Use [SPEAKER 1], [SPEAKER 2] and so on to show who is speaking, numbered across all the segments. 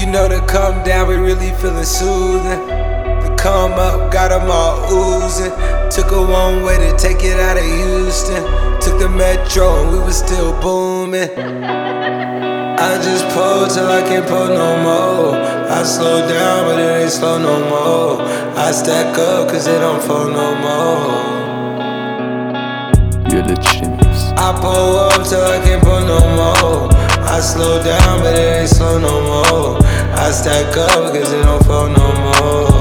[SPEAKER 1] know to come down, we really feeling soothing. To come up, got them all oozing. Took a one way to take it out of Houston. Took the metro and we was still booming. I just pull till I can't pull no more. I slow down but it ain't slow no more. I stack up cause it don't fall no more.
[SPEAKER 2] You're the genius.
[SPEAKER 1] I pull up till I can't pull no more. I slow down but it ain't slow no more. I stack up cause it don't fall no more.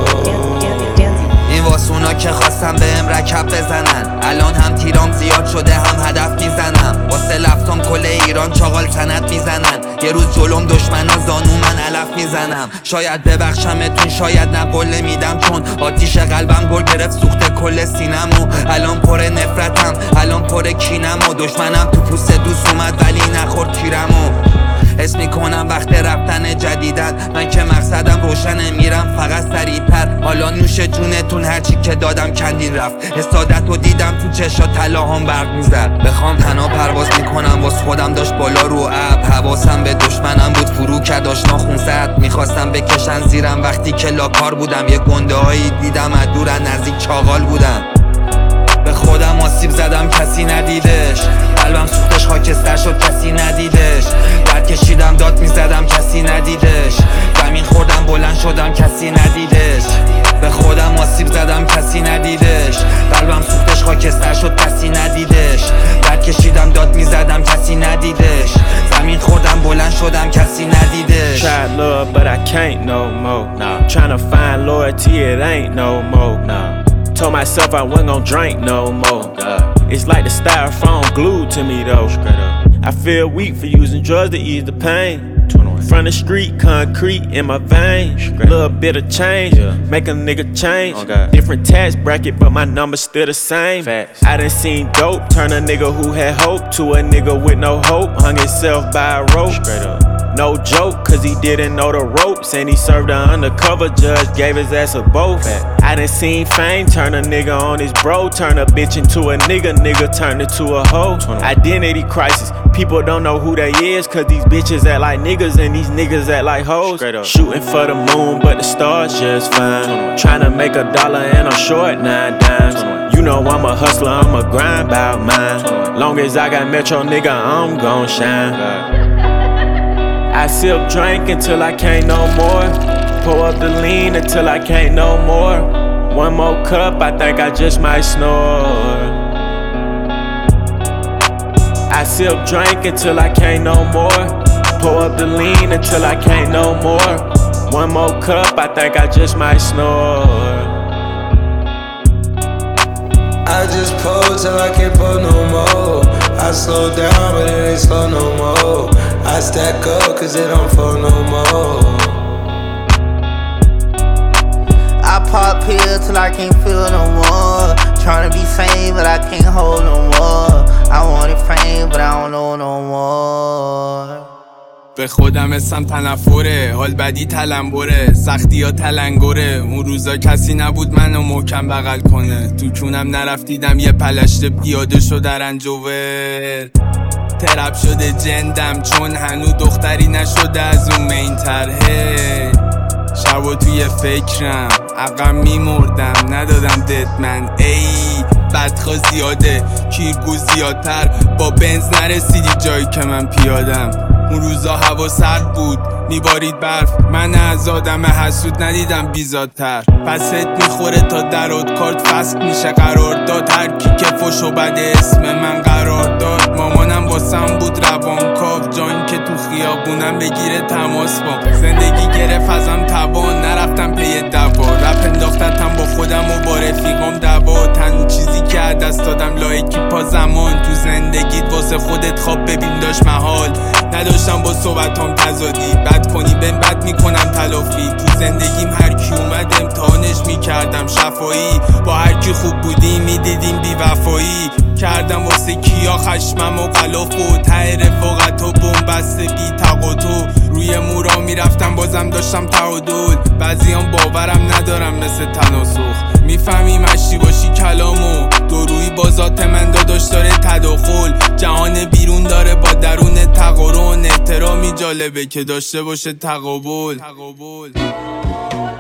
[SPEAKER 3] این واسونا که خواستم بهم رکب بزنن. الان هم تیرام زیاد شده هم هدف میزنم. واسه لفتم کل ایران چاقال سند میزنن. یه روز جلوم دشمنا زانو من علف میزنم. شاید ببخشمتون شاید نه قله میدم، چون آتیش قلبم گل گرفت سوخته کل سینمو. الان پر نفرتم الان پر کینم و دشمنم تو پوست دوست اومد ولی نخورد تیرمو. حس میکنم وقت رفتن جدیدن، من که مقصدم روشنه میرم فقط سریعتر. حالا نوش جونتون هرچی که دادم کندین رفت. حسادت رو دیدم تو چشا طلاهام برق میزد. بخوام تنها پرواز میکنم واس خودم داشت بالا رو اب. حواسم به دشمنم بود فرو کرد آشنا خون زد. میخواستم بکشن زیرم وقتی که لاکار بودم. یه گنده هایی دیدم از دور نزدیک چاغال بودم. به خودم آسیب زدم کسی ندیدش. قلبم سوختش خاکستر شد کسی ندیدش. درد کشیدم داد میزدم کسی ندیدش. زمین خوردم بلند شدم کسی ندیدش. به خودم آسیب زدم کسی ندیدش. قلبم سوختش خاکستر شد کسی ندیدش. درد کشیدم داد میزدم کسی ندیدش. زمین خوردم بلند شدم کسی ندیدش.
[SPEAKER 4] Tried love but I can't no more. Nah. Tryna find loyalty, it ain't no more. Nah. Told myself I wasn't gon' drink no more. It's like the styrofoam glued to me though. I feel weak for using drugs to ease the pain. From the street, concrete in my veins. Little bit of change, make a nigga change. Different tax bracket, but my number's still the same. I done seen dope turn a nigga who had hope to a nigga with no hope. Hung himself by a rope. No joke, cause he didn't know the ropes. And he served an undercover judge, gave his ass a both. I done seen fame turn a nigga on his bro. Turn a bitch into a nigga, nigga turn it to a hoe. Identity crisis, people don't know who they is. Cause these bitches act like niggas and these niggas act like hoes. Shooting for the moon, but the stars just fine. Tryna make $1 and I'm short 9 dimes. You know I'm a hustler, I'm a grind bout mine. Long as I got Metro, nigga, I'm gon' shine. I sip drink until I can't no more. Pour up the lean until I can't no more. One more cup, I think I just might snore. I sip drink until I can't no more. Pour up the lean until I can't no more. One more cup, I think I just might snore.
[SPEAKER 1] I just pull till I can't pull no more. I slow down but it ain't slow no more. I stack up cause it don't fall no more.
[SPEAKER 5] I pop pills till I can't feel no more. Tryna be sane but I can't hold no more. I wanted fame but I don't know no more.
[SPEAKER 6] به خودم اسم تنفره، حال بدی تلنبره، سختی ها تلنگره. اون روزا کسی نبود منو محکم بغل کنه. تو کونم نرفتیدم یه پلشت پیاده شد در انجوور. ترپ شده جندم چون هنو دختری نشده از اون مین طرحه. شبا توی فکرم عقم میمردم ندادم ددمن. ای بدخوا زیاده کیرگو زیادتر. با بنز نرسیدی جایی که من پیادم. اون روزا هوا سرد بود میبارید برف. من از آدم حسود ندیدم بیزادتر. پست میخوره تا درات کارت فسق میشه قرار داد. هر کی که فش و بد اسم من قرار داد. مامانم واسم بود روانکاو، جان که تو خیابونم بگیره تماس با. زندگی گرفت ازم توان نرفتم پی دوا. رپ انداختتم با خودم و با رفیقام دوا. تنها چیزی که دست دادم لایکی پا زمان. تو زندگیت واسه خودت خواب ببین داشت محال. نداشتم با صحبتام تضادی. بد کنی بهم بد میکنم تلافی. تو زندگیم هر کی اومد امتحانش میکردم شفایی. با هر کی خوب بودی میدیدیم بی وفایی. کردم واسه کیا خشمم و غلاف و ته رفاقت و بومبسته بی تقاطع. روی مورا میرفتم بازم داشتم تعادل. بعضیام باورم ندارم مثل تناسخ. میفهمی مشتی باشی کلامو دورویی با ذات من داداش داره تداخل. جهان بیرون داره با درون تقارن. احترامی جالبه که داشته باشه تقابل.